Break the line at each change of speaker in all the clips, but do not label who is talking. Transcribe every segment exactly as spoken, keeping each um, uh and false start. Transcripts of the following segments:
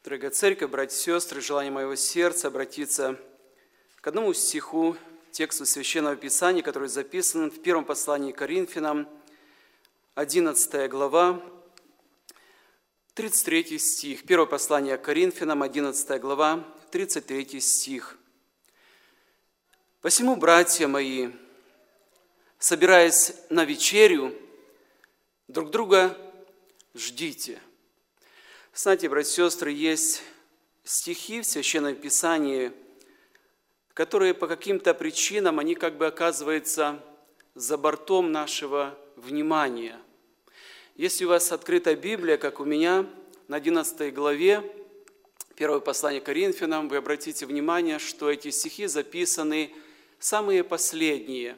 Дорогая церковь, братья и сестры, желание моего сердца обратиться к одному стиху, тексту Священного Писания, который записан в первом послании к Коринфянам, одиннадцатая глава, тридцать третий стих. Первое послание к Коринфянам, одиннадцатая глава, тридцать третий стих. «Посему, братья мои, собираясь на вечерю, друг друга ждите». Знаете, братья и сестры, есть стихи в Священном Писании, которые по каким-то причинам, они как бы оказываются за бортом нашего внимания. Если у вас открыта Библия, как у меня, на одиннадцатой главе, первое послание к Коринфянам, вы обратите внимание, что эти стихи записаны самые последние.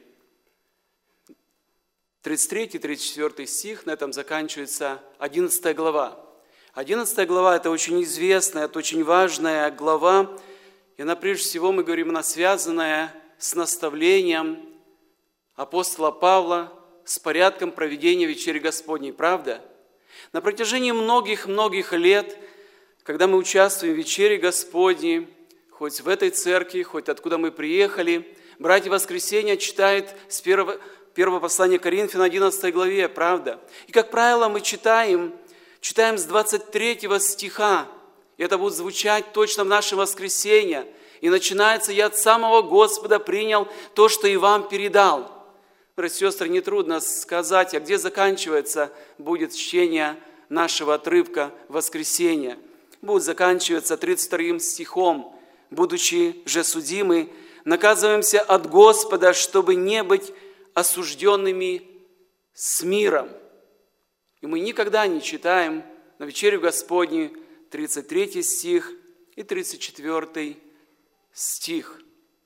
тридцать третий тридцать четвёртый стих, на этом заканчивается одиннадцатая глава. одиннадцатая глава – это очень известная, это очень важная глава, и она, прежде всего, мы говорим, она связанная с наставлением апостола Павла, с порядком проведения вечери Господней, правда? На протяжении многих-многих лет, когда мы участвуем в вечере Господней, хоть в этой церкви, хоть откуда мы приехали, братья воскресенья читают с первого, первого послания Коринфянам, одиннадцатой главе, правда? И, как правило, мы читаем Читаем с двадцать третьего стиха, и это будет звучать точно в наше воскресенье. И начинается: «Я от самого Господа принял то, что и вам передал». Братья и сестры, нетрудно сказать, а где заканчивается будет чтение нашего отрывка воскресенья. Будет заканчиваться тридцать вторым стихом: «Будучи же судимы, наказываемся от Господа, чтобы не быть осужденными с миром». И мы никогда не читаем на вечерю Господню тридцать третий стих и тридцать четвёртый стих.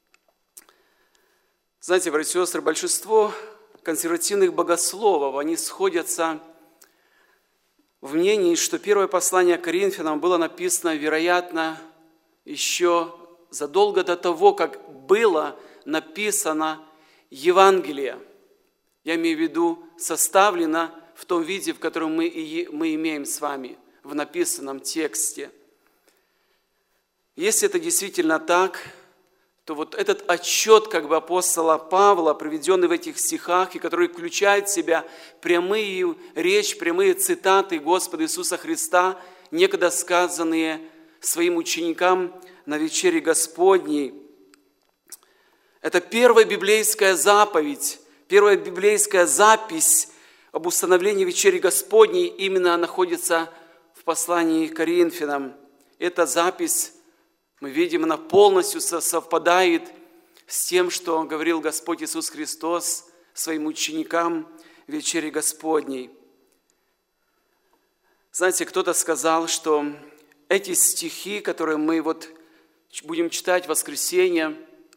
Знаете, братья и сестры, большинство консервативных богословов, они сходятся в мнении, что первое послание к Коринфянам было написано, вероятно, еще задолго до того, как было написано Евангелие. Я имею в виду, составлено в том виде, в котором мы, и, мы имеем с вами, в написанном тексте. Если это действительно так, то вот этот отчет как бы апостола Павла, приведенный в этих стихах, и который включает в себя прямые речь, прямые цитаты Господа Иисуса Христа, некогда сказанные своим ученикам на вечере Господней, это первая библейская заповедь, первая библейская запись об установлении вечери Господней именно находится в послании к Коринфянам. Эта запись, мы видим, она полностью совпадает с тем, что говорил Господь Иисус Христос своим ученикам в вечере Господней. Знаете, кто-то сказал, что эти стихи, которые мы вот будем читать в воскресенье,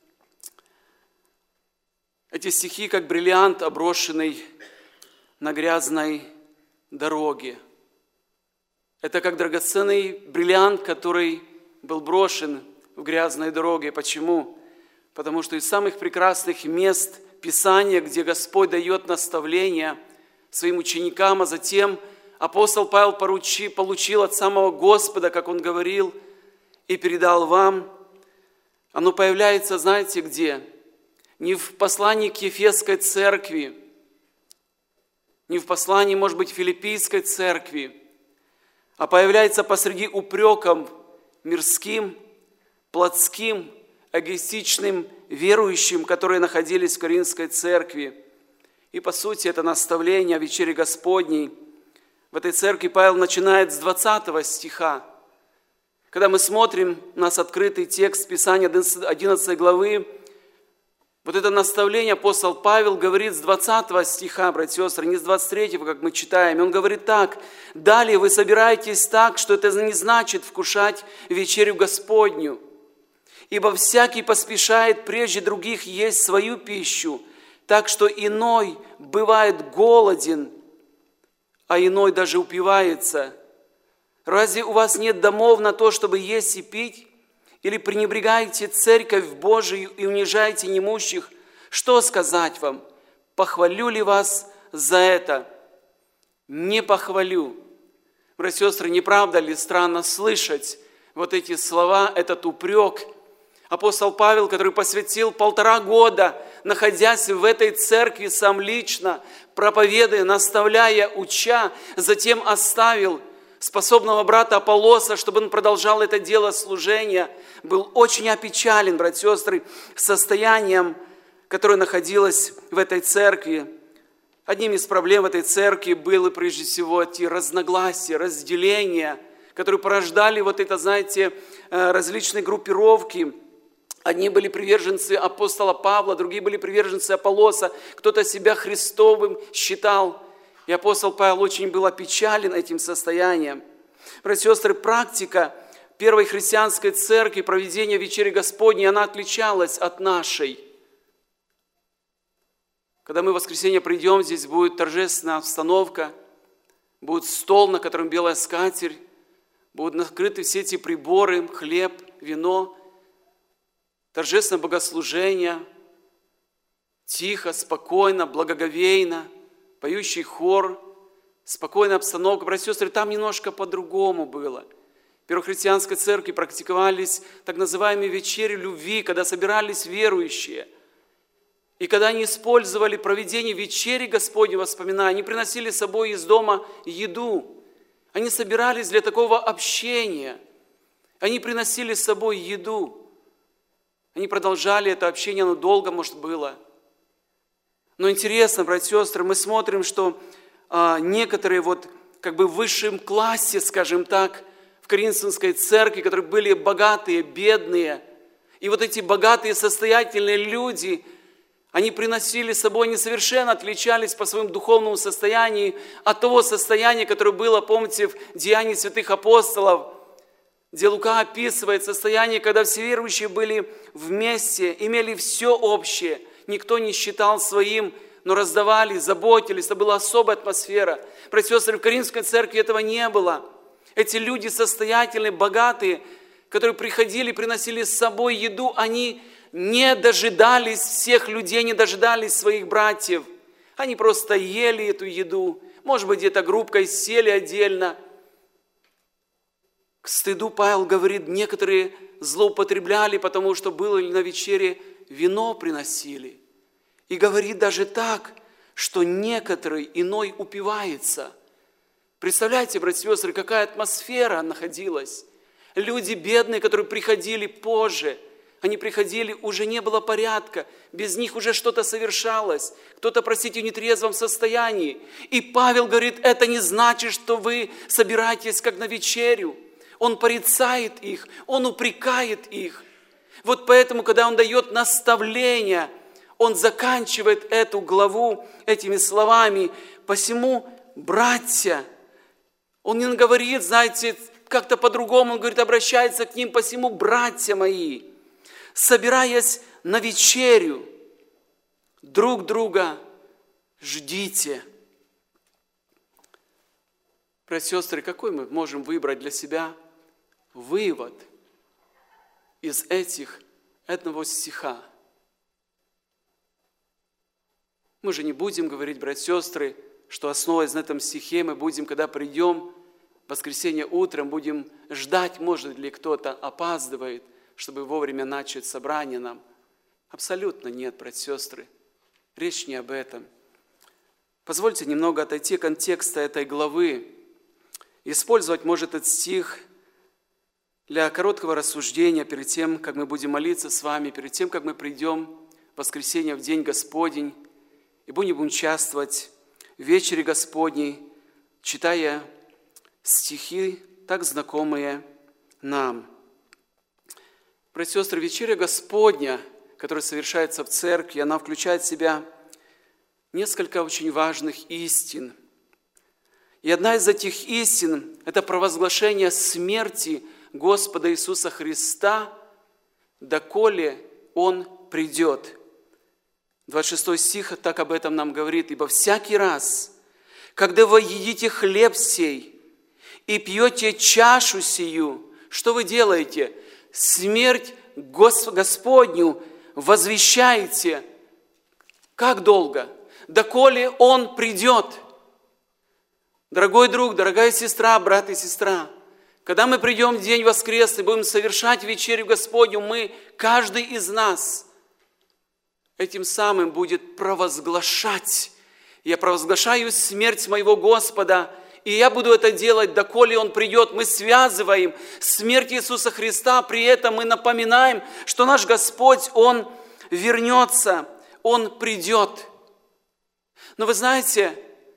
эти стихи, как бриллиант, оброшенный на грязной дороге. Это как драгоценный бриллиант, который был брошен в грязной дороге. Почему? Потому что из самых прекрасных мест Писания, где Господь дает наставления своим ученикам, а затем апостол Павел поручи, получил от самого Господа, как он говорил, и передал вам, оно появляется, знаете, где? Не в послании к Ефесской церкви, не в послании, может быть, Филиппийской церкви, а появляется посреди упреков мирским, плотским, эгоистичным верующим, которые находились в Коринфской церкви. И, по сути, это наставление о вечере Господней. В этой церкви Павел начинает с двадцатого стиха. Когда мы смотрим, у нас открытый текст Писания одиннадцатой главы, вот это наставление апостол Павел говорит с двадцатого стиха, братья и сестры, не с двадцать третьего, как мы читаем. И он говорит так: «Далее вы собираетесь так, что это не значит вкушать вечерю Господню, ибо всякий поспешает прежде других есть свою пищу, так что иной бывает голоден, а иной даже упивается. Разве у вас нет домов на то, чтобы есть и пить? Или пренебрегаете церковь Божию и унижаете немущих? Что сказать вам? Похвалю ли вас за это? Не похвалю». Братья и сестры, не правда ли странно слышать вот эти слова, этот упрек. Апостол Павел, который посвятил полтора года, находясь в этой церкви сам лично, проповедуя, наставляя, уча, затем оставил способного брата Аполлоса, чтобы он продолжал это дело служения, был очень опечален, братья и сестры, состоянием, которое находилось в этой церкви. Одним из проблем этой церкви было прежде всего эти разногласия, разделения, которые порождали вот это, знаете, различные группировки. Одни были приверженцы апостола Павла, другие были приверженцы Аполлоса, кто-то себя Христовым считал. И апостол Павел очень был опечален этим состоянием. Братья и сестры, практика первой христианской церкви, проведения вечери Господней, она отличалась от нашей. Когда мы в воскресенье придем, здесь будет торжественная обстановка, будет стол, на котором белая скатерть, будут накрыты все эти приборы, хлеб, вино, торжественное богослужение, тихо, спокойно, благоговейно, поющий хор, спокойная обстановка. Братья и сестры, там немножко по-другому было. В первохристианской церкви практиковались так называемые вечери любви, когда собирались верующие. И когда они использовали проведение вечери Господней воспоминания, они приносили с собой из дома еду. Они собирались для такого общения. Они приносили с собой еду. Они продолжали это общение, оно долго, может, было. Но интересно, братья и сестры, мы смотрим, что а, некоторые вот как бы в высшем классе, скажем так, в Коринфянской церкви, которые были богатые, бедные, и вот эти богатые, состоятельные люди, они приносили с собой, они совершенно отличались по своему духовному состоянию от того состояния, которое было, помните, в Деянии святых апостолов, где Лука описывает состояние, когда все верующие были вместе, имели все общее, никто не считал своим, но раздавали, заботились, это была особая атмосфера. Братья и сестры, в Коринфской церкви этого не было. Эти люди состоятельные, богатые, которые приходили, приносили с собой еду, они не дожидались всех людей, не дожидались своих братьев. Они просто ели эту еду. Может быть, где-то группкой сели отдельно. К стыду Павел говорит, некоторые злоупотребляли, потому что было на вечере вино приносили. И говорит даже так, что некоторый иной упивается. Представляете, братья и сестры, какая атмосфера находилась. Люди бедные, которые приходили позже, они приходили, уже не было порядка, без них уже что-то совершалось. Кто-то, простите, в нетрезвом состоянии. И Павел говорит, это не значит, что вы собираетесь как на вечерю. Он порицает их, он упрекает их. Вот поэтому, когда он дает наставление, он заканчивает эту главу этими словами. Посему, братья, он не говорит, знаете, как-то по-другому, он говорит, обращается к ним, посему, братья мои, собираясь на вечерю, друг друга ждите. Братья и сестры, какой мы можем выбрать для себя вывод из этих, одного стиха? Мы же не будем говорить, братья и сестры, что основываясь на этом стихе, мы будем, когда придем в воскресенье утром, будем ждать, может ли кто-то опаздывает, чтобы вовремя начать собрание нам. Абсолютно нет, братья и сестры. Речь не об этом. Позвольте немного отойти от контекста этой главы. Использовать, может, этот стих для короткого рассуждения перед тем, как мы будем молиться с вами, перед тем, как мы придем в воскресенье в день Господень и будем участвовать в вечере Господней, читая стихи, так знакомые нам. Братья и сестры, вечеря Господня, которая совершается в церкви, она включает в себя несколько очень важных истин. И одна из этих истин – это провозглашение смерти Господа Иисуса Христа, доколе Он придет. двадцать шестой стих так об этом нам говорит. «Ибо всякий раз, когда вы едите хлеб сей и пьете чашу сию, что вы делаете? Смерть Господню возвещаете». Как долго? Доколе Он придет. Дорогой друг, дорогая сестра, брат и сестра, Когда мы придем в день воскресный, будем совершать вечерю Господню, мы, каждый из нас, этим самым будет провозглашать. Я провозглашаю смерть моего Господа, и я буду это делать, доколе Он придет. Мы связываем смерть Иисуса Христа, при этом мы напоминаем, что наш Господь, Он вернется, Он придет. Но вы знаете,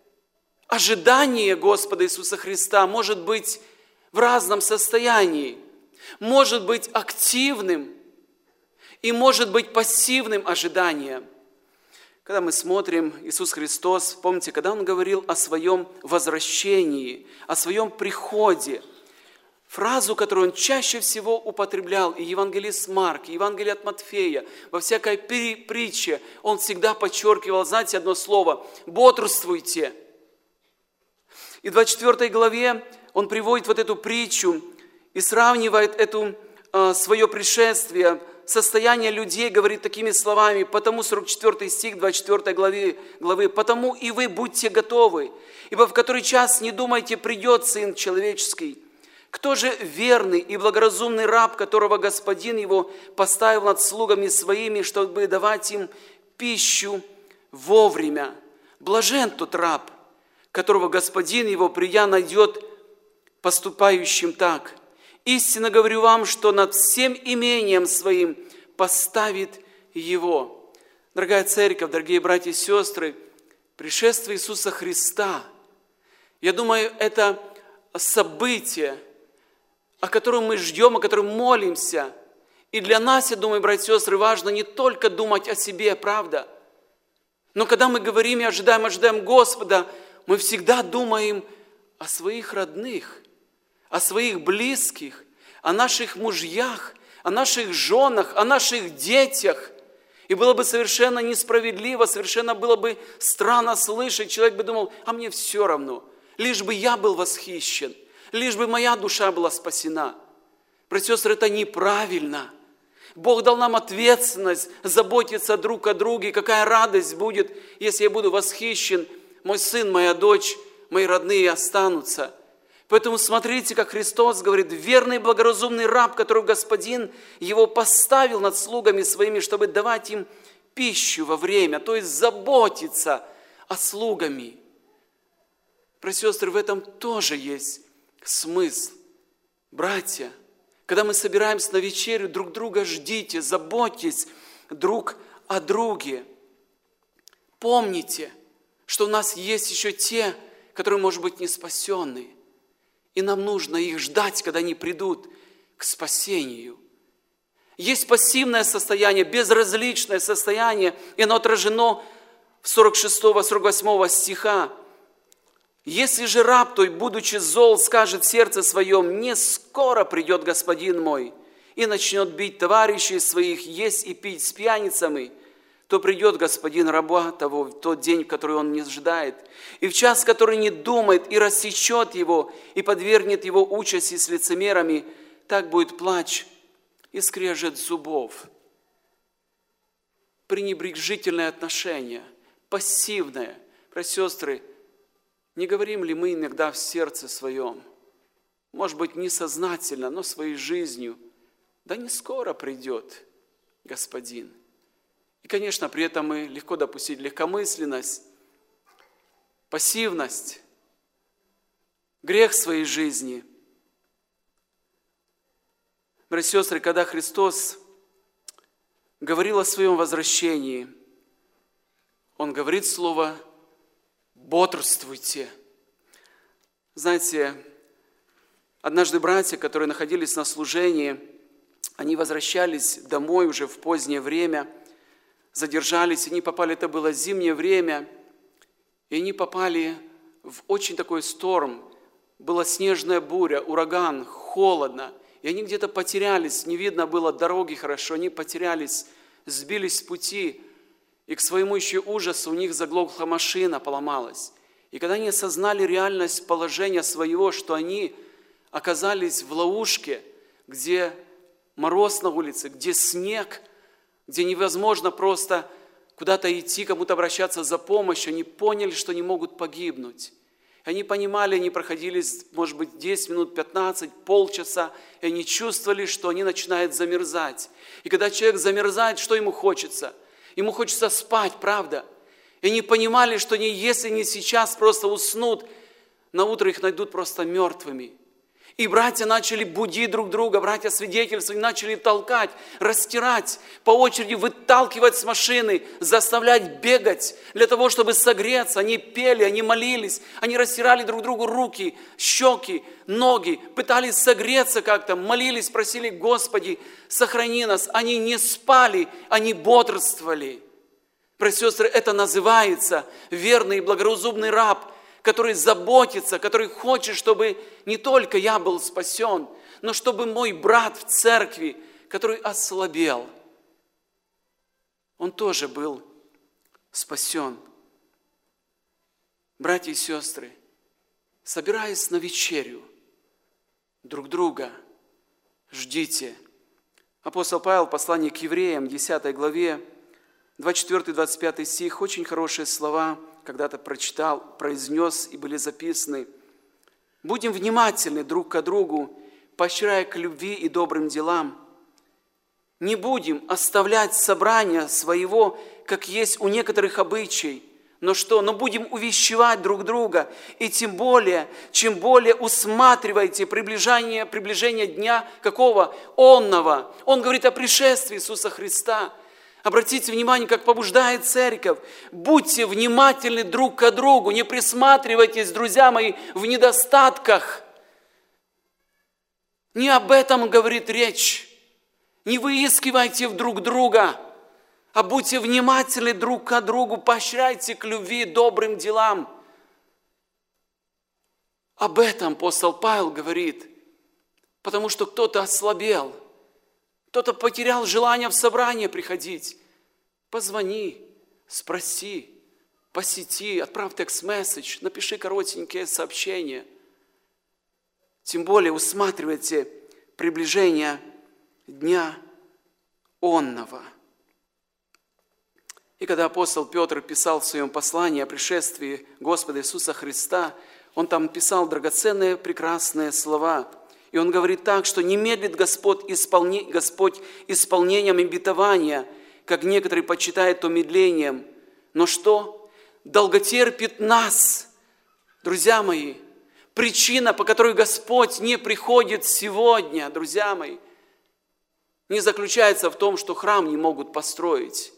ожидание Господа Иисуса Христа может быть в разном состоянии, может быть активным и может быть пассивным ожиданием. Когда мы смотрим Иисус Христос, помните, когда Он говорил о Своем возвращении, о Своем приходе, фразу, которую Он чаще всего употреблял, и евангелист Марк, и Евангелие от Матфея, во всякой притче, Он всегда подчеркивал, знаете, одно слово – «бодрствуйте». И в двадцать четвёртой главе Он приводит вот эту притчу и сравнивает это э, свое пришествие, состояние людей, говорит такими словами, потому сорок четвёртый стих двадцать четвёртой главы, главы, «Потому и вы будьте готовы, ибо в который час, не думайте, придет Сын Человеческий. Кто же верный и благоразумный раб, которого Господин его поставил над слугами своими, чтобы давать им пищу вовремя? Блажен тот раб, которого Господин его, придя, найдет поступающим так. Истинно говорю вам, что над всем имением своим поставит его». Дорогая церковь, дорогие братья и сестры, пришествие Иисуса Христа, я думаю, это событие, о котором мы ждем, о котором молимся. И для нас, я думаю, братья и сестры, важно не только думать о себе, правда? Но когда мы говорим и ожидаем, ожидаем Господа, мы всегда думаем о своих родных, о своих близких, о наших мужьях, о наших женах, о наших детях. И было бы совершенно несправедливо, совершенно было бы странно слышать, человек бы думал, а мне все равно, лишь бы я был восхищен, лишь бы моя душа была спасена. Братья и сестры, это неправильно. Бог дал нам ответственность заботиться друг о друге. Какая радость будет, если я буду восхищен, мой сын, моя дочь, мои родные останутся. Поэтому смотрите, как Христос говорит, верный благоразумный раб, которого Господин его поставил над слугами своими, чтобы давать им пищу во время, то есть заботиться о слугами. Братья и сестры, в этом тоже есть смысл. Братья, когда мы собираемся на вечерю, друг друга ждите, заботьтесь друг о друге. Помните, что у нас есть еще те, которые, может быть, не спасенные. И нам нужно их ждать, когда они придут к спасению. Есть пассивное состояние, безразличное состояние, и оно отражено в сорок шестого сорок восьмого стиха. «Если же раб той, будучи зол, скажет в сердце своем, не скоро придет господин мой, и начнет бить товарищей своих, есть и пить с пьяницами, то придет господин раба того в тот день, в который он не ожидает, и в час, который не думает, и рассечет его, и подвергнет его участи с лицемерами, так будет плач и скрежет зубов». Пренебрежительное отношение, пассивное. Братья и сестры, не говорим ли мы иногда в сердце своем, может быть, несознательно, но своей жизнью, да не скоро придет Господин. И, конечно, при этом мы легко допустить легкомысленность, пассивность, грех в своей жизни. Братья и сестры, когда Христос говорил о своем возвращении, Он говорит слово «бодрствуйте». Знаете, однажды братья, которые находились на служении, они возвращались домой уже в позднее время, задержались, они попали, это было зимнее время, и они попали в очень такой шторм. Была снежная буря, ураган, холодно, и они где-то потерялись, не видно было дороги хорошо, они потерялись, сбились с пути, и к своему еще ужасу у них заглохла машина, поломалась. И когда они осознали реальность положения своего, что они оказались в ловушке, где мороз на улице, где снег, где невозможно просто куда-то идти, кому-то обращаться за помощью, они поняли, что не могут погибнуть. Они понимали, они проходили, может быть, десять минут, пятнадцать, полчаса, и они чувствовали, что они начинают замерзать. И когда человек замерзает, что ему хочется? Ему хочется спать, правда? И они понимали, что они, если не сейчас просто уснут, на утро их найдут просто мертвыми. И братья начали будить друг друга, братья свидетельствовали, начали толкать, растирать, по очереди выталкивать с машины, заставлять бегать для того, чтобы согреться. Они пели, они молились, они растирали друг другу руки, щеки, ноги, пытались согреться как-то, молились, просили: Господи, сохрани нас. Они не спали, они бодрствовали. Братья и сестры, это называется верный и благоразумный раб, который заботится, который хочет, чтобы не только я был спасен, но чтобы мой брат в церкви, который ослабел, он тоже был спасен. Братья и сестры, собираясь на вечерю, друг друга ждите. Апостол Павел в послании к евреям, десятой главе, двадцать четвёртый - двадцать пятый стих, очень хорошие слова, когда-то прочитал, произнес и были записаны. «Будем внимательны друг к другу, поощряя к любви и добрым делам. Не будем оставлять собрания своего, как есть у некоторых обычай, но что? Но будем увещевать друг друга, и тем более, чем более усматриваете приближение, приближение дня какого? Онного». Он говорит о пришествии Иисуса Христа. Обратите внимание, как побуждает церковь. Будьте внимательны друг к другу, не присматривайтесь, друзья мои, в недостатках. Не об этом говорит речь. Не выискивайте друг друга, а будьте внимательны друг к другу, поощряйте к любви, добрым делам. Об этом апостол Павел говорит, потому что кто-то ослабел. Кто-то потерял желание в собрание приходить. Позвони, спроси, посети, отправь текст-месседж, напиши коротенькие сообщения. Тем более усматривайте приближение дня онного. И когда апостол Петр писал в своем послании о пришествии Господа Иисуса Христа, он там писал драгоценные, прекрасные слова. И он говорит так, что не медлит Господь, исполни, Господь исполнением обетования, как некоторые почитают то медлением. Но что? Долготерпит нас. Друзья мои, причина, по которой Господь не приходит сегодня, друзья мои, не заключается в том, что храм не могут построить.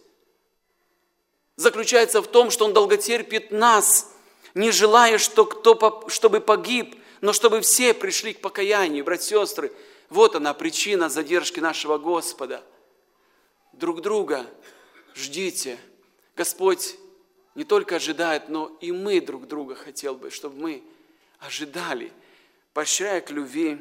Заключается в том, что Он долготерпит нас, не желая, что кто, чтобы погиб, но чтобы все пришли к покаянию. Братья и сестры, вот она причина задержки нашего Господа. Друг друга ждите. Господь не только ожидает, но и мы друг друга хотел бы, чтобы мы ожидали, поощряя к любви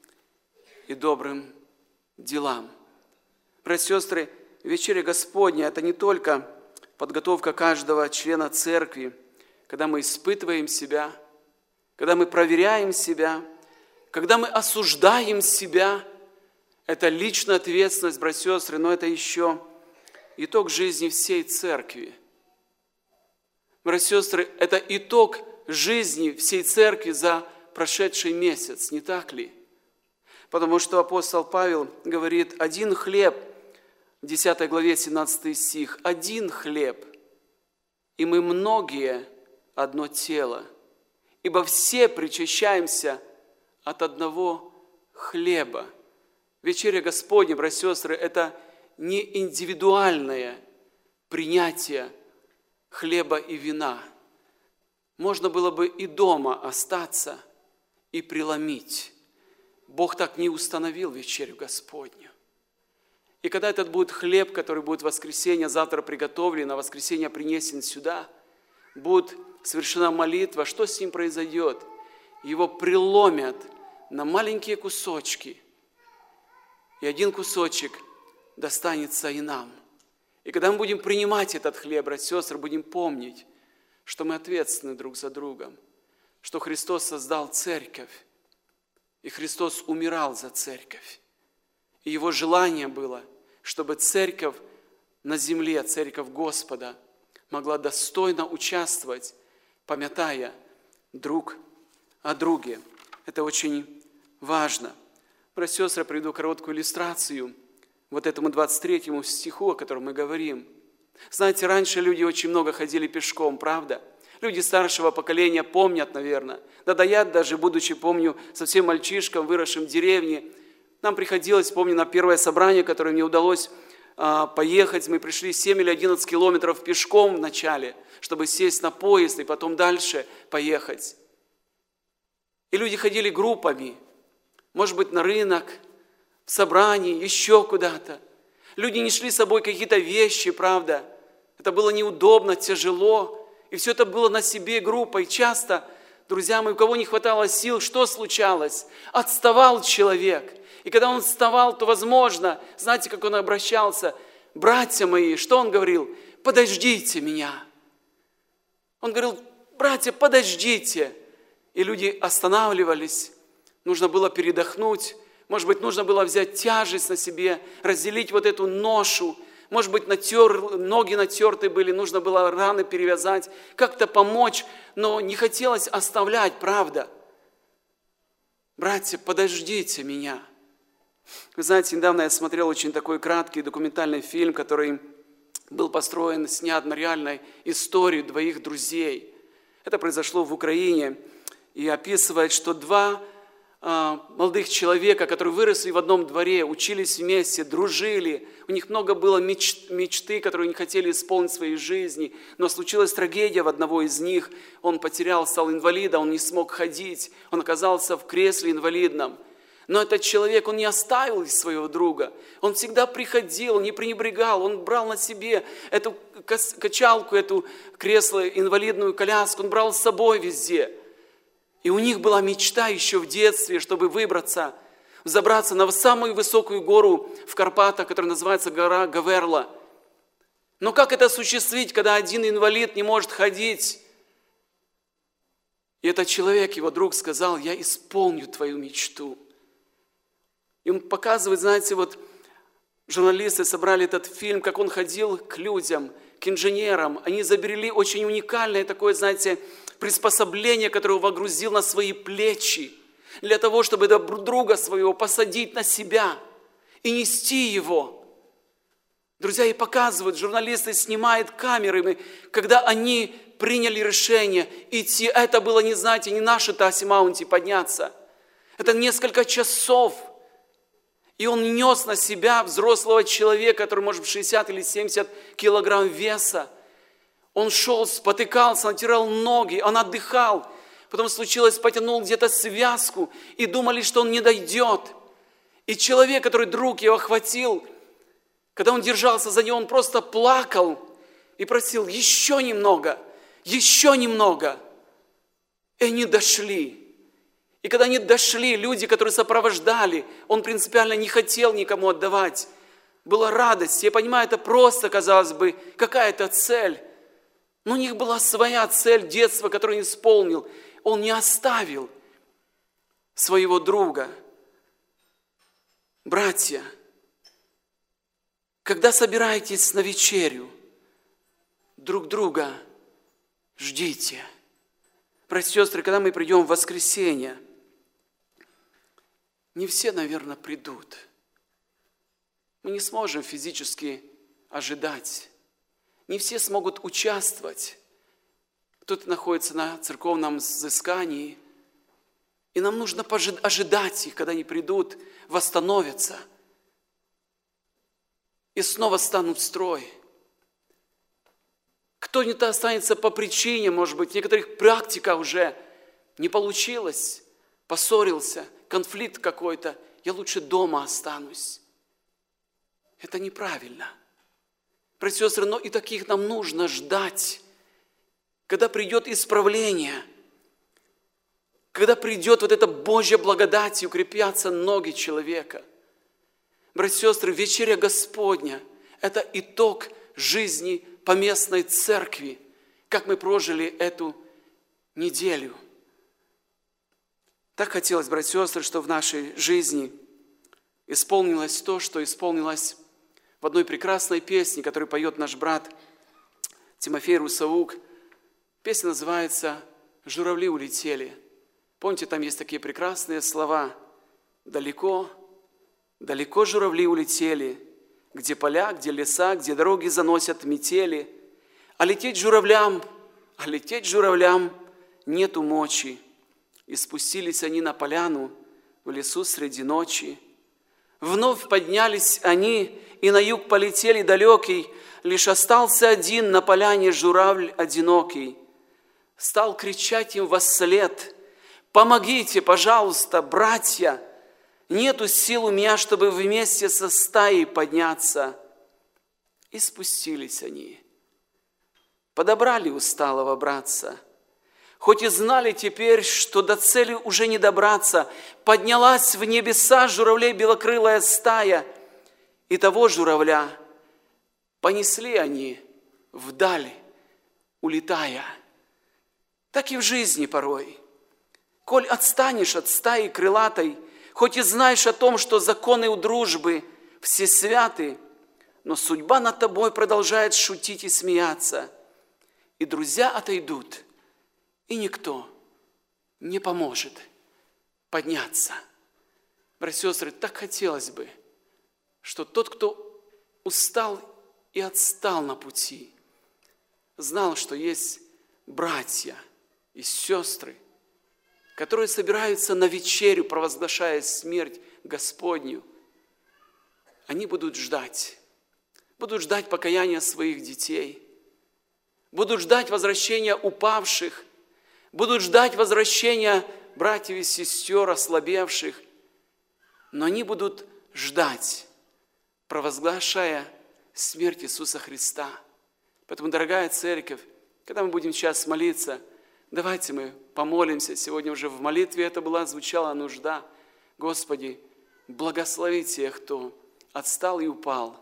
и добрым делам. Братья и сестры, вечеря Господня – это не только подготовка каждого члена церкви, когда мы испытываем себя, когда мы проверяем себя, когда мы осуждаем себя. Это личная ответственность, братья и сестры, но это еще итог жизни всей церкви. Братья и сестры, это итог жизни всей церкви за прошедший месяц, не так ли? Потому что апостол Павел говорит: один хлеб, в десятой главе, семнадцатый стих, один хлеб, и мы многие одно тело, ибо все причащаемся от одного хлеба. Вечеря Господня, братья и сестры, это не индивидуальное принятие хлеба и вина. Можно было бы и дома остаться и преломить. Бог так не установил вечерю Господню. И когда этот будет хлеб, который будет в воскресенье, завтра приготовлен, на воскресенье принесен сюда, будет совершена молитва, что с ним произойдет? Его преломят на маленькие кусочки, и один кусочек достанется и нам. И когда мы будем принимать этот хлеб, братья и сестры, будем помнить, что мы ответственны друг за другом, что Христос создал церковь, и Христос умирал за церковь. И Его желание было, чтобы церковь на земле, церковь Господа, могла достойно участвовать, памятая друг о друге. Это очень важно. Братья и сестры, я приведу короткую иллюстрацию вот этому двадцать третьему стиху, о котором мы говорим. Знаете, раньше люди очень много ходили пешком, правда? Люди старшего поколения помнят, наверное. Да-да, я даже, будучи, помню, совсем мальчишком, выросшим в деревне, нам приходилось, помню, на первое собрание, которое мне удалось а, поехать, мы пришли семь или одиннадцать километров пешком вначале, чтобы сесть на поезд и потом дальше поехать. И люди ходили группами, может быть, на рынок, в собрание, еще куда-то. Люди не шли с собой какие-то вещи, правда. Это было неудобно, тяжело. И все это было на себе группой. Часто, друзья мои, у кого не хватало сил, что случалось? Отставал человек. И когда он отставал, то, возможно, знаете, как он обращался? Братья мои, что он говорил? Подождите меня. Он говорил, братья, подождите. И люди останавливались. Нужно было передохнуть. Может быть, нужно было взять тяжесть на себе, разделить вот эту ношу. Может быть, натер, ноги натерты были, нужно было раны перевязать, как-то помочь, но не хотелось оставлять, правда. Братья, подождите меня. Вы знаете, недавно я смотрел очень такой краткий документальный фильм, который был построен, снят на реальной истории двоих друзей. Это произошло в Украине и описывает, что два молодых человека, которые выросли в одном дворе, учились вместе, дружили. У них много было меч, мечты, которые они хотели исполнить в своей жизни. Но случилась трагедия в одного из них. Он потерял, стал инвалидом, он не смог ходить. Он оказался в кресле инвалидном. Но этот человек, он не оставил своего друга. Он всегда приходил, не пренебрегал. Он брал на себе эту качалку, эту кресло, инвалидную коляску. Он брал с собой везде. И у них была мечта еще в детстве, чтобы выбраться, забраться на самую высокую гору в Карпатах, которая называется гора Гаверла. Но как это осуществить, когда один инвалид не может ходить? И этот человек, его друг, сказал, я исполню твою мечту. И он показывает, знаете, вот журналисты собрали этот фильм, как он ходил к людям, к инженерам. Они изобрели очень уникальное такое, знаете, приспособление, которое он водрузил на свои плечи, для того, чтобы друга своего посадить на себя и нести его. Друзья, и показывают, журналисты снимают камерами, когда они приняли решение идти. Это было, не знаете, не наши Таси Маунти подняться. Это несколько часов. И он нес на себя взрослого человека, который, может быть, шестьдесят или семьдесят килограмм веса. Он шел, спотыкался, натирал ноги, он отдыхал. Потом случилось, потянул где-то связку, и думали, что он не дойдет. И человек, который друг его охватил, когда он держался за него, он просто плакал и просил еще немного, еще немного. И они дошли. И когда они дошли, люди, которые сопровождали, он принципиально не хотел никому отдавать. Была радость. Я понимаю, это просто, казалось бы, какая-то цель. Но у них была своя цель детства, которую он исполнил. Он не оставил своего друга. Братья, когда собираетесь на вечерю, друг друга ждите. Братья и сестры, когда мы придем в воскресенье, не все, наверное, придут. Мы не сможем физически ожидать. Не все смогут участвовать. Кто-то находится на церковном взыскании. И нам нужно ожидать их, когда они придут, восстановятся. И снова станут в строй. Кто-нибудь останется по причине, может быть, в некоторых практиках уже не получилось, поссорился, конфликт какой-то. Я лучше дома останусь. Это неправильно. Братья и сестры, но и таких нам нужно ждать, когда придет исправление, когда придет вот эта Божья благодать и укрепятся ноги человека. Братья и сестры, вечеря Господня – это итог жизни поместной церкви, как мы прожили эту неделю. Так хотелось, братья и сестры, что в нашей жизни исполнилось то, что исполнилось в одной прекрасной песне, которую поет наш брат Тимофей Русаук. Песня называется журавли улетели. Помните, там есть такие прекрасные слова. Далеко, далеко журавли улетели, где поля, где леса, где дороги заносят метели. А лететь журавлям, а лететь журавлям нету мочи. И спустились они на поляну в лесу среди ночи. Вновь поднялись они, и на юг полетели далекий, лишь остался один на поляне журавль одинокий. Стал кричать им восслед: «Помогите, пожалуйста, братья! Нету сил у меня, чтобы вместе со стаей подняться». И спустились они, подобрали усталого братца. Хоть и знали теперь, что до цели уже не добраться, поднялась в небеса журавлей белокрылая стая, и того журавля понесли они вдаль, улетая. Так и в жизни порой. Коль отстанешь от стаи крылатой, хоть и знаешь о том, что законы у дружбы все святы, но судьба над тобой продолжает шутить и смеяться, и друзья отойдут, и никто не поможет подняться. Братья и сестры, так хотелось бы, что тот, кто устал и отстал на пути, знал, что есть братья и сестры, которые собираются на вечерю, провозглашая смерть Господню. Они будут ждать, будут ждать покаяния своих детей, будут ждать возвращения упавших, будут ждать возвращения братьев и сестер ослабевших, но они будут ждать, провозглашая смерть Иисуса Христа. Поэтому, дорогая церковь, когда мы будем сейчас молиться, давайте мы помолимся. Сегодня уже в молитве это была, звучала нужда. Господи, благослови тех, кто отстал и упал,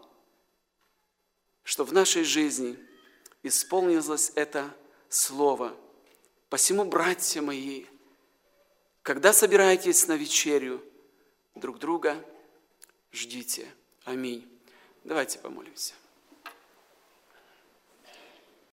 что в нашей жизни исполнилось это слово. Посему, братья мои, когда собираетесь на вечерю, друг друга ждите. Аминь. Давайте помолимся.